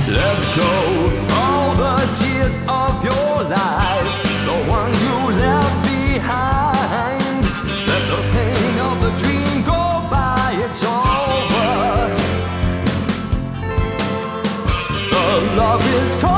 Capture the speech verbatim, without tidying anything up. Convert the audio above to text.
Let go all the tears of your life, the one you left behind. Let the pain of the dream go by, it's over. The love is cold.